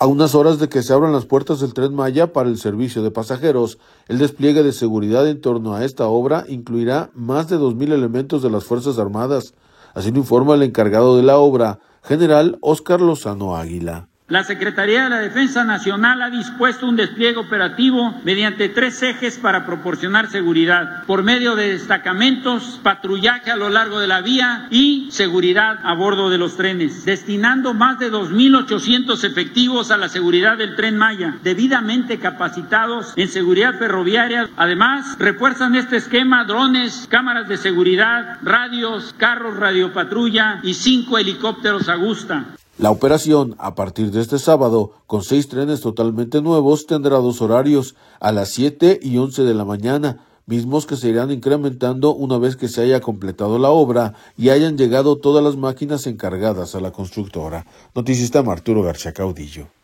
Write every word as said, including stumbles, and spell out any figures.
A unas horas de que se abran las puertas del Tren Maya para el servicio de pasajeros, el despliegue de seguridad en torno a esta obra incluirá más de dos mil elementos de las Fuerzas Armadas. Así lo informa el encargado de la obra, general Óscar Lozano Águila. La Secretaría de la Defensa Nacional ha dispuesto un despliegue operativo mediante tres ejes para proporcionar seguridad, por medio de destacamentos, patrullaje a lo largo de la vía y seguridad a bordo de los trenes, destinando más de dos mil ochocientos efectivos a la seguridad del Tren Maya, debidamente capacitados en seguridad ferroviaria. Además, refuerzan este esquema drones, cámaras de seguridad, radios, carros radiopatrulla y cinco helicópteros Agusta. La operación, a partir de este sábado, con seis trenes totalmente nuevos, tendrá dos horarios, a las siete y once de la mañana, mismos que se irán incrementando una vez que se haya completado la obra y hayan llegado todas las máquinas encargadas a la constructora. Noticista Arturo García Caudillo.